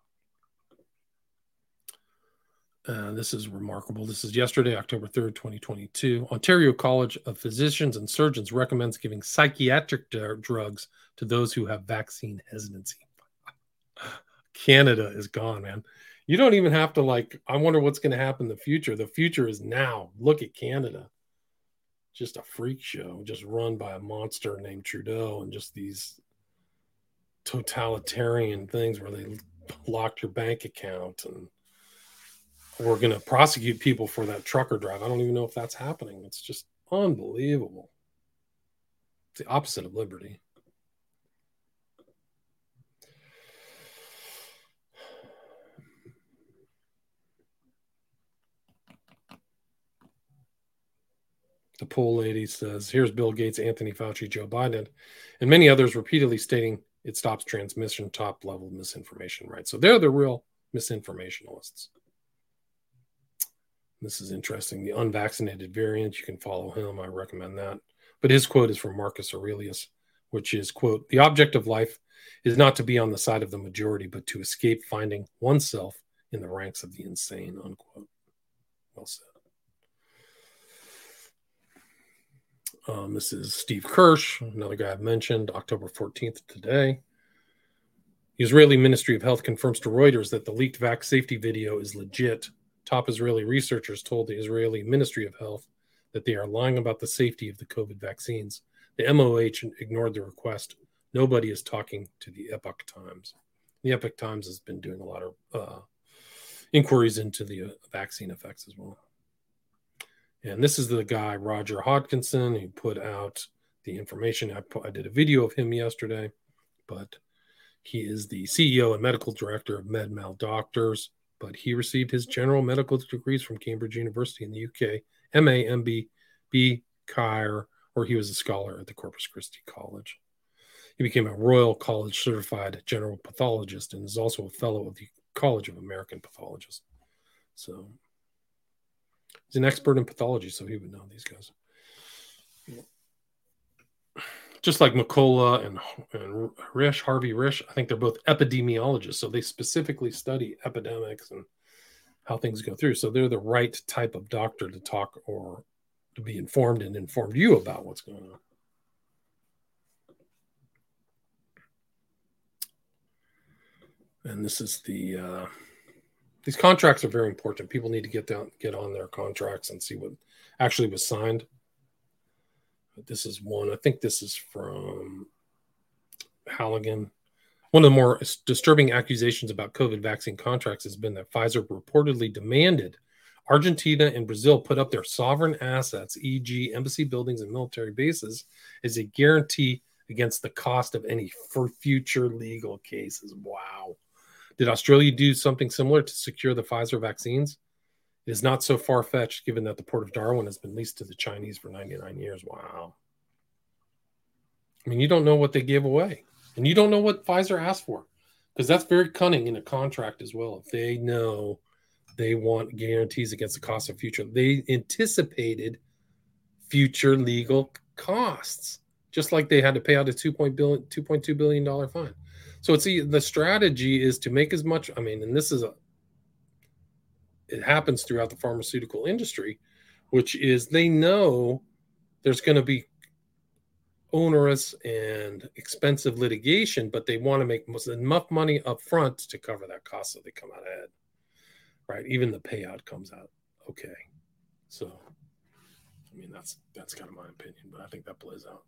This is remarkable. This is yesterday, October 3rd, 2022. Ontario College of Physicians and Surgeons recommends giving psychiatric drugs to those who have vaccine hesitancy. Canada is gone, man. You don't even have to I wonder what's going to happen in the future. The future is now. Look at Canada. Just a freak show, just run by a monster named Trudeau and just these totalitarian things where they locked your bank account and we're going to prosecute people for that trucker drive. I don't even know if that's happening. It's just unbelievable. It's the opposite of liberty. The poll lady says, here's Bill Gates, Anthony Fauci, Joe Biden, and many others repeatedly stating it stops transmission, top-level misinformation, right? So they're the real misinformationalists. This is interesting. The unvaccinated variant, you can follow him. I recommend that. But his quote is from Marcus Aurelius, which is, quote, the object of life is not to be on the side of the majority, but to escape finding oneself in the ranks of the insane, unquote. Well said. This is Steve Kirsch, another guy I've mentioned, October 14th today. The Israeli Ministry of Health confirms to Reuters that the leaked vax safety video is legit. Top Israeli researchers told the Israeli Ministry of Health that they are lying about the safety of the COVID vaccines. The MOH ignored the request. Nobody is talking to the Epoch Times. The Epoch Times has been doing a lot of inquiries into the vaccine effects as well. And this is the guy, Roger Hodkinson, who put out the information. I did a video of him yesterday, but he is the CEO and medical director of MedMal Doctors, but he received his general medical degrees from Cambridge University in the UK, MA, MB, B.Chir, where he was a scholar at the Corpus Christi College. He became a Royal College certified general pathologist and is also a fellow of the College of American Pathologists. So he's an expert in pathology, so he would know these guys. Just like McCullough and Risch, Harvey Risch, I think they're both epidemiologists, so they specifically study epidemics and how things go through. So they're the right type of doctor to talk or to be informed and inform you about what's going on. And this is the these contracts are very important. People need to get on their contracts and see what actually was signed. But this is one. I think this is from Halligan. One of the more disturbing accusations about COVID vaccine contracts has been that Pfizer reportedly demanded Argentina and Brazil put up their sovereign assets, e.g. embassy buildings and military bases, as a guarantee against the cost of any future legal cases. Wow. Did Australia do something similar to secure the Pfizer vaccines? It is not so far-fetched given that the Port of Darwin has been leased to the Chinese for 99 years. Wow. I mean, you don't know what they gave away. And you don't know what Pfizer asked for, because that's very cunning in a contract as well. If they know they want guarantees against the cost of future, they anticipated future legal costs, just like they had to pay out a $2.2 billion fine. So the strategy is to make as much, I mean, and it happens throughout the pharmaceutical industry, which is they know there's going to be onerous and expensive litigation, but they want to make enough money up front to cover that cost so they come out ahead, right? Even the payout comes out okay. So, I mean, that's kind of my opinion, but I think that plays out.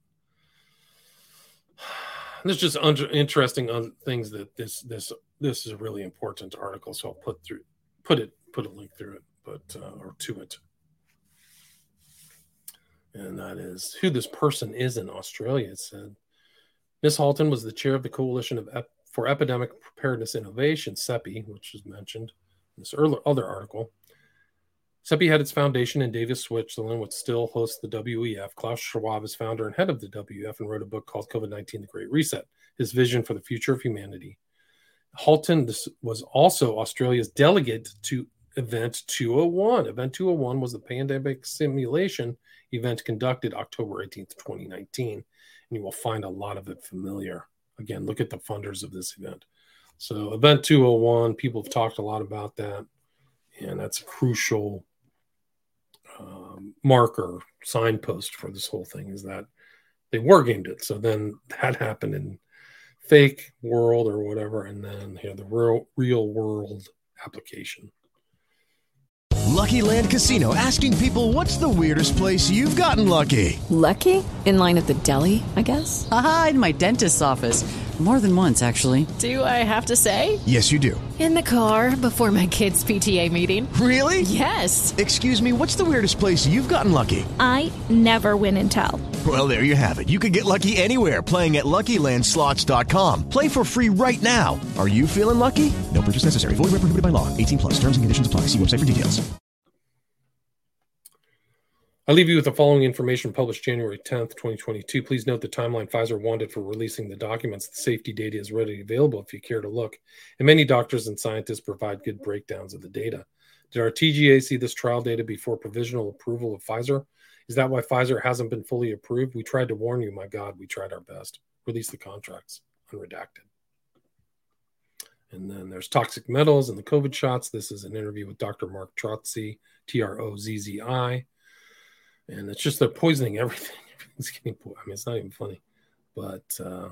There's just interesting things that this is a really important article, so I'll put a link through it, but or to it. And that is who this person is in Australia. It said, Ms. Halton was the chair of the Coalition for Epidemic Preparedness Innovation, CEPI, which is mentioned in this other article. CEPI had its foundation in Davos, Switzerland, which still hosts the WEF. Klaus Schwab is founder and head of the WEF and wrote a book called COVID-19, The Great Reset, his vision for the future of humanity. Halton was also Australia's delegate to Event 201. Event 201 was the pandemic simulation event conducted October 18th, 2019. And you will find a lot of it familiar. Again, look at the funders of this event. So Event 201, people have talked a lot about that. And that's a crucial marker, signpost for this whole thing, is that they war gamed it. So then that happened in fake world or whatever. And then here, the real world application. Lucky Land Casino, asking people, what's the weirdest place you've gotten lucky? Lucky? In line at the deli, I guess? Aha, in my dentist's office. More than once, actually. Do I have to say? Yes, you do. In the car before my kids' PTA meeting. Really? Yes. Excuse me, what's the weirdest place you've gotten lucky? I never win and tell. Well, there you have it. You can get lucky anywhere, playing at LuckyLandSlots.com. Play for free right now. Are you feeling lucky? No purchase necessary. Void where prohibited by law. 18+. Terms and conditions apply. See website for details. I leave you with the following information published January 10th, 2022. Please note the timeline Pfizer wanted for releasing the documents. The safety data is readily available if you care to look. And many doctors and scientists provide good breakdowns of the data. Did our TGA see this trial data before provisional approval of Pfizer? Is that why Pfizer hasn't been fully approved? We tried to warn you, my God, we tried our best. Release the contracts, unredacted. And then there's toxic metals and the COVID shots. This is an interview with Dr. Mark Trozzi, Trozzi. And it's just they're poisoning everything. Everything's getting I mean, it's not even funny. But the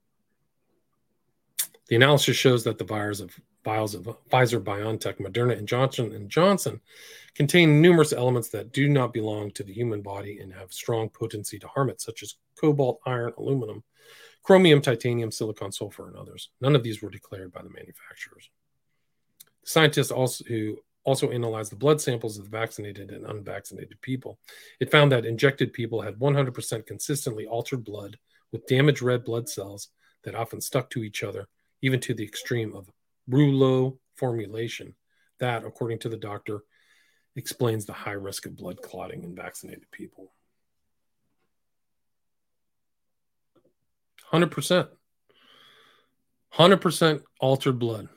analysis shows that the vials of Pfizer, BioNTech, Moderna, and Johnson & Johnson contain numerous elements that do not belong to the human body and have strong potency to harm it, such as cobalt, iron, aluminum, chromium, titanium, silicon, sulfur, and others. None of these were declared by the manufacturers. The scientists also analyzed the blood samples of the vaccinated and unvaccinated people. It found that injected people had 100% consistently altered blood with damaged red blood cells that often stuck to each other, even to the extreme of rouleau formulation. That, according to the doctor, explains the high risk of blood clotting in vaccinated people. 100%. 100% altered blood.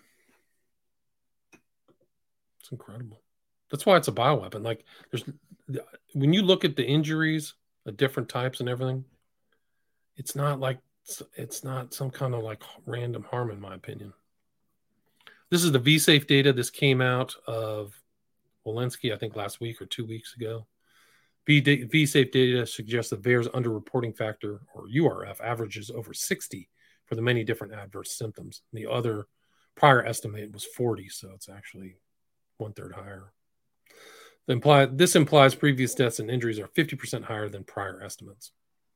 Incredible. That's why it's a bioweapon. Like, when you look at the injuries, the different types and everything, it's not some kind of like random harm, in my opinion. This is the VSafe data. This came out of Walensky, I think last week or 2 weeks ago. VSafe data suggests that VAERS underreporting factor, or URF, averages over 60 for the many different adverse symptoms. The other prior estimate was 40, so it's actually 1/3 higher. This implies previous deaths and injuries are 50% higher than prior estimates.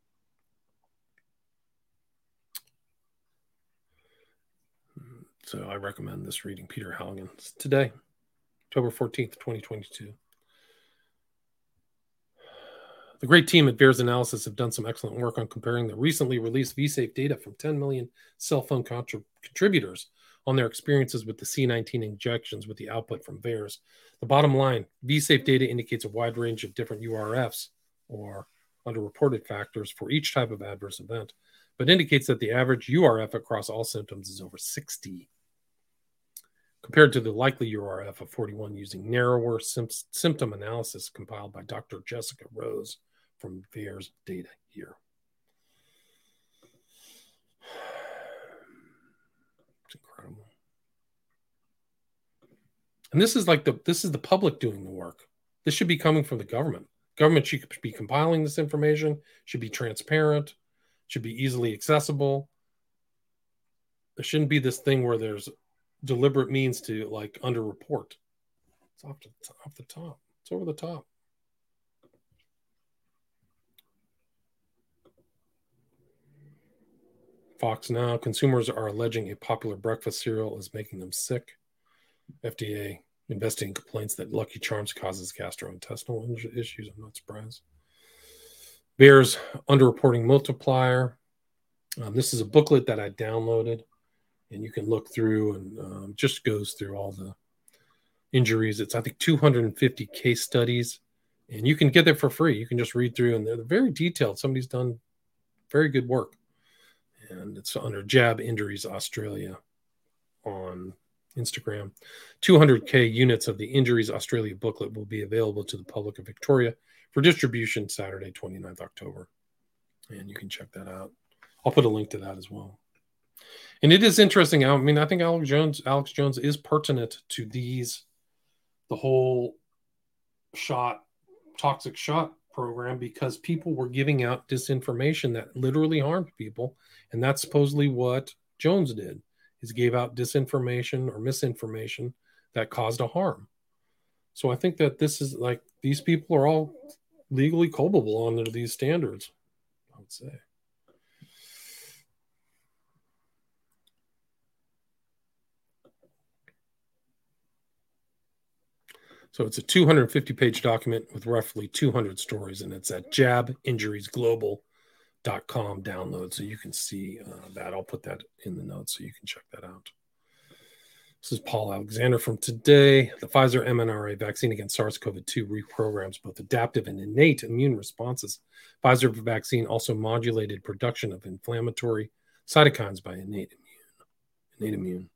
So I recommend this reading. Peter Halligan. It's today, October 14th, 2022. The great team at VAERS Analysis have done some excellent work on comparing the recently released vSafe data from 10 million cell phone contributors on their experiences with the C19 injections with the output from VAERS. The bottom line, vSafe data indicates a wide range of different URFs, or underreported factors, for each type of adverse event, but indicates that the average URF across all symptoms is over 60, compared to the likely URF of 41 using narrower symptom analysis compiled by Dr. Jessica Rose from VAERS data here. It's incredible. And this is the public doing the work. This should be coming from the government. Government should be compiling this information, should be transparent, should be easily accessible. There shouldn't be this thing where there's deliberate means to like underreport. It's off the top. It's over the top. Fox Now, consumers are alleging a popular breakfast cereal is making them sick. FDA investigating complaints that Lucky Charms causes gastrointestinal issues. I'm not surprised. VAERS underreporting multiplier. This is a booklet that I downloaded, and you can look through and just goes through all the injuries. It's, I think, 250 case studies, and you can get it for free. You can just read through, and they're very detailed. Somebody's done very good work, and it's under Jab Injuries Australia on Instagram. 200K units of the Injuries Australia booklet will be available to the public of Victoria for distribution Saturday, 29th October. And you can check that out. I'll put a link to that as well. And it is interesting. I mean, I think Alex Jones is pertinent to the whole toxic shot program, because people were giving out disinformation that literally harmed people. And that's supposedly what Jones did, is gave out disinformation or misinformation that caused a harm. So I think that this is like, these people are all legally culpable under these standards, I would say. So it's a 250-page document with roughly 200 stories, and it's at jabinjuriesglobal.com download. So you can see that. I'll put that in the notes so you can check that out. This is Paul Alexander from Today. The Pfizer mRNA vaccine against SARS-CoV-2 reprograms both adaptive and innate immune responses. Pfizer vaccine also modulated production of inflammatory cytokines by innate immune.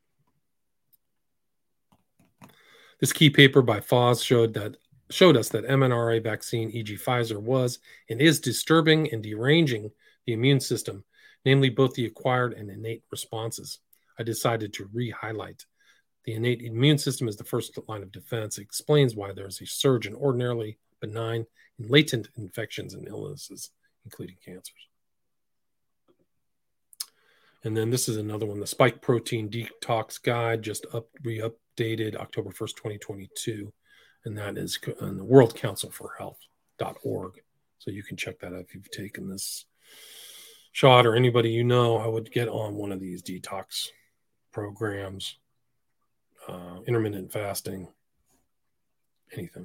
This key paper by Foz showed us that mRNA vaccine, e.g. Pfizer, was and is disturbing and deranging the immune system, namely both the acquired and innate responses. I decided to re-highlight. The innate immune system is the first line of defense. It explains why there is a surge in ordinarily benign and latent infections and illnesses, including cancers. And then this is another one, the Spike Protein Detox Guide, just re-updated October 1st, 2022. And that is on the World Council for Health.org. So you can check that out if you've taken this shot, or anybody you know. I would get on one of these detox programs, intermittent fasting, anything.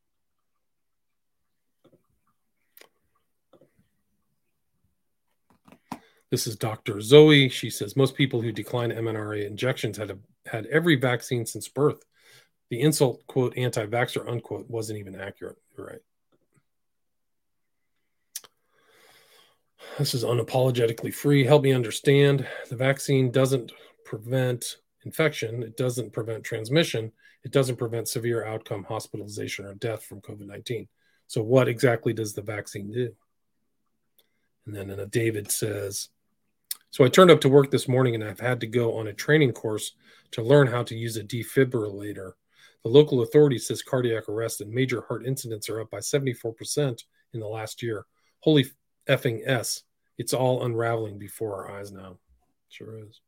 This is Dr. Zoe. She says most people who decline mRNA injections had every vaccine since birth. The insult, quote, anti-vaxxer, unquote, wasn't even accurate. You're right. This is unapologetically free. Help me understand. The vaccine doesn't prevent infection. It doesn't prevent transmission. It doesn't prevent severe outcome, hospitalization, or death from COVID-19. So what exactly does the vaccine do? And then David says, so I turned up to work this morning and I've had to go on a training course to learn how to use a defibrillator. The local authority says cardiac arrest and major heart incidents are up by 74% in the last year. Holy effing S. It's all unraveling before our eyes now. Sure is.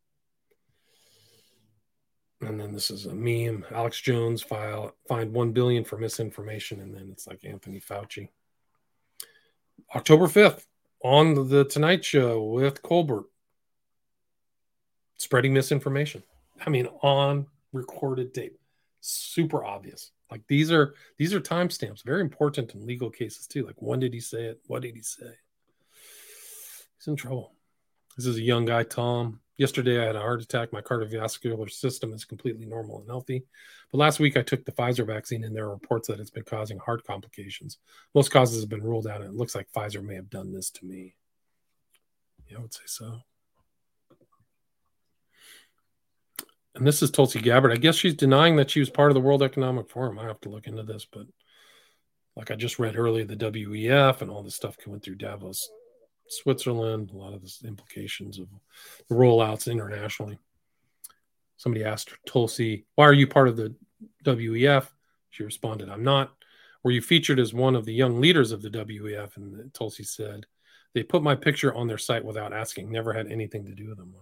And then this is a meme. Alex Jones fined $1 billion for misinformation. And then it's like Anthony Fauci. October 5th on the Tonight Show with Colbert. Spreading misinformation. I mean, on recorded tape. super obvious. Like these are timestamps, very important in legal cases too. Like when did he say it? What did he say? He's in trouble. This is a young guy, Tom. Yesterday I had a heart attack. My cardiovascular system is completely normal and healthy. But last week I took the Pfizer vaccine and there are reports that it's been causing heart complications. Most causes have been ruled out and it looks like Pfizer may have done this to me. Yeah, I would say so. And this is Tulsi Gabbard. I guess she's denying that she was part of the World Economic Forum. I have to look into this, but like I just read earlier, the WEF and all this stuff went through Davos, Switzerland, a lot of the implications of the rollouts internationally. Somebody asked Tulsi, why are you part of the WEF? She responded, I'm not. Were you featured as one of the young leaders of the WEF? And Tulsi said, they put my picture on their site without asking, never had anything to do with them.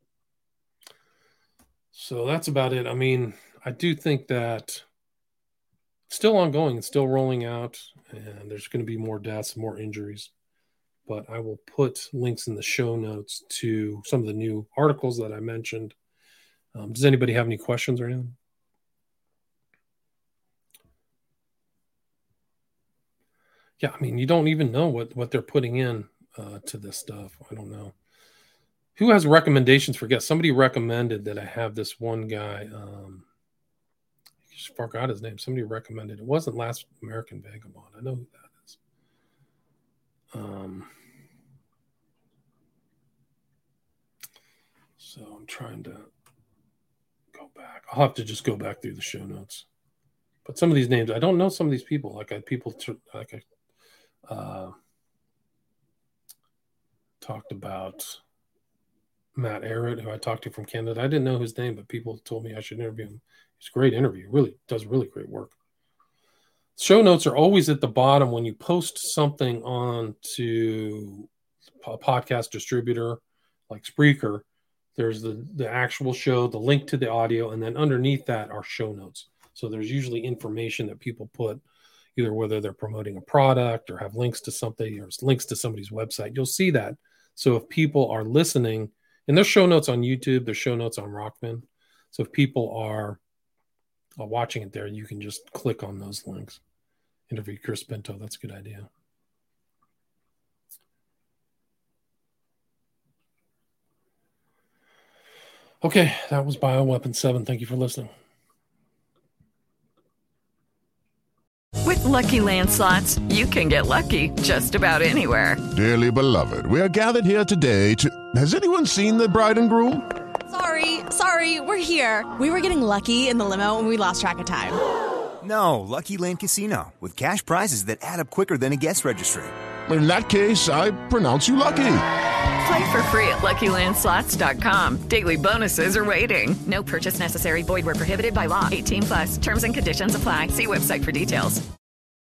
So that's about it. I mean, I do think that it's still ongoing. It's still rolling out, and there's going to be more deaths, more injuries. But I will put links in the show notes to some of the new articles that I mentioned. Does anybody have any questions or anything? Yeah, I mean, you don't even know what they're putting in to this stuff. I don't know. Who has recommendations for guests? Somebody recommended that I have this one guy. I just forgot his name. Somebody recommended. It wasn't Last American Vagabond. I know who that is. So I'm trying to go back. I'll have to just go back through the show notes. But some of these names, I don't know some of these people. Like I talked about Matt Arrett, who I talked to from Canada. I didn't know his name, but people told me I should interview him. It's a great interview. Really does really great work. Show notes are always at the bottom when you post something on to a podcast distributor like Spreaker. There's the actual show, the link to the audio, and then underneath that are show notes. So there's usually information that people put, either whether they're promoting a product or have links to something or links to somebody's website. You'll see that. So if people are listening, and there's show notes on YouTube, there's show notes on Rockman. So if people are watching it there, you can just click on those links. Interview Chris Pinto. That's a good idea. Okay, that was Bioweapon 7. Thank you for listening. With Lucky Land Slots, you can get lucky just about anywhere. Dearly beloved, we are gathered here today to... Has anyone seen the bride and groom? Sorry, we're here. We were getting lucky in the limo and we lost track of time. No, Lucky Land Casino, with cash prizes that add up quicker than a guest registry. In that case, I pronounce you lucky. Play for free at LuckyLandSlots.com. Daily bonuses are waiting. No purchase necessary. Void where prohibited by law. 18+. Terms and conditions apply. See website for details.